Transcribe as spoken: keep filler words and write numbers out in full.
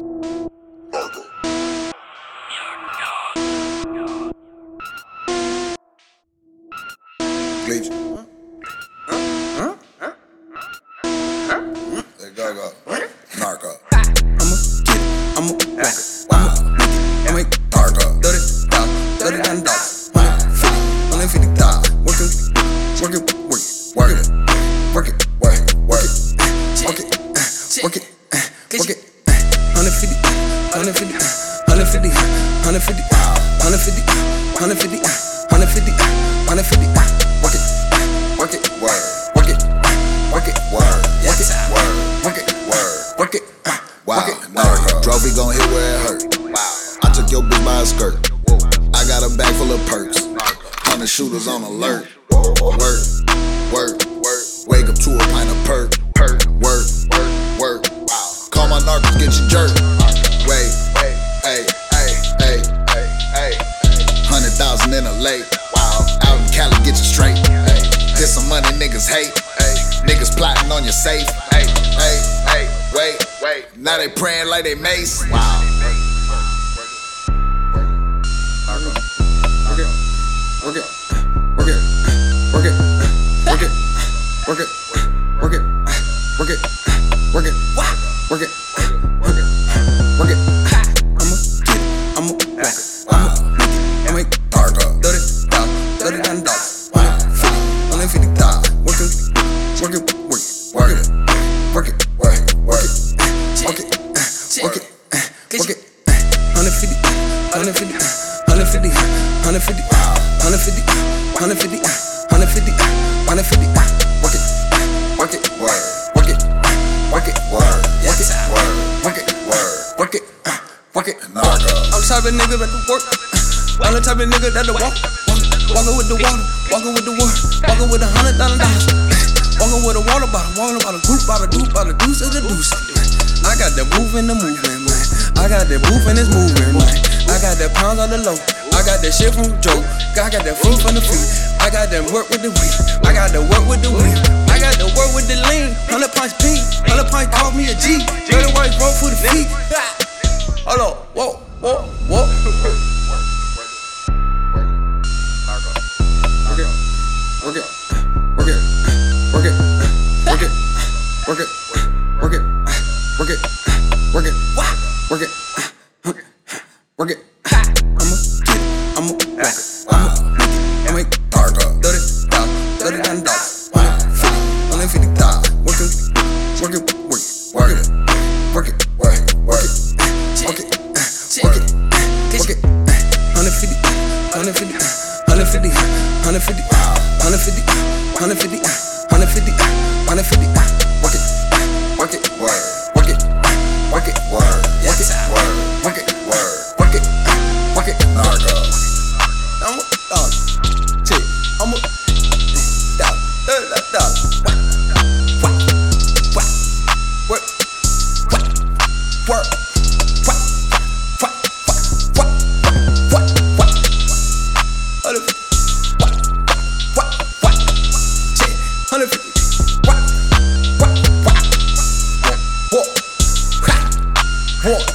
Bleach. Huh? Huh? Huh? Huh? Let go, go. Narco. I'ma get it, I'ma walk it. Wow. I'ma make dark up. thirty thousand, thirty thousand dollars. one hundred fifty thousand. Working, working, working, work it, work it, work it, work it, work it, work it. one hundred fifty, one hundred fifty, one hundred fifty, one hundred fifty, one hundred fifty, one hundred fifty, one hundred fifty, one hundred fifty. Work it, work it, Word. work it, work it, Word. work it, Word. work it, Word. work it. Wow. Narco. Trophy gon' hit where it hurt. Wow. I took your bitch by a skirt. I got a bag full of perks. Hundred shooters on alert. Work, work, work. Wake up to a pint of perk. Work, work, work. Wow. Call my narcos, get you jerked. Wait, wait, hey, hey, hey, hey, hey. Hundred thousand in a lake. Wow. Out in Cali, get you straight. Hey. Get some money, niggas hate. Hey. Niggas plotting on your safe. Hey, hey, hey. Wait, wait. Now they praying like they mace. Wow. Work it, work it, work it, work it, work it, work it, work it, work it, work it, work it, work it, work it. I'ma get it, I'ma walk it, I'ma make dark up. thirty thousand, thirty thousand dollars. one hundred fifty thousand. Working, working, working, work it, work it, work it, work it, work it, work it, work it. one hundred fifty, one hundred fifty, one hundred fifty, one hundred fifty, one hundred fifty, one hundred fifty, one hundred fifty, one hundred fifty. Work it, work it, Word. work it, work it, Word. work it, Word. work it, Word. work it, work it. Narco. I'm the type of nigga that to work. I'm the type of nigga that to walk. Walking with the water, walking with the word, walking with a hundred thousand dollars. Walking with a water bottle, walking about a group, about a deuce, about a deuce is a deuce. I got that move in the movement, man. I got that move and it's moving, man. I got that pounds on the low. I got that shit from Joe. I got that fruit from the feet. I got that work with the weed. I got that work with the weed. I got that work with the lean. Hundred pints pink. Hundred pints call me a G. Dirty white broke for the feet. Hold on, whoa, whoa, whoa. Work it, work it, work it, work it, work it, work it, work it, work it, work it, work it, work it. I'ma get it, I'ma walk it, I'ma make dark up. thirty thousand, thirty thousand dollars. one hundred fifty thousand. Working, working, working, work it, work it, work it, work it, work it, work it. one hundred fifty, one hundred fifty, one hundred fifty, one hundred fifty, one hundred fifty, one hundred fifty, one hundred fifty, one hundred fifty. Work it, work it, Word. work it, work it, Word. work it, Word. work it, Word. work it, work it. Narco. I'm a dog. Chick, I'm a dog. Thirty that dog. Work, work, work, work, work, work, work, work, work, work, work. Hundred fifty. Work, work, work, chick. Hundred fifty. Work, work, work, walk, walk, walk.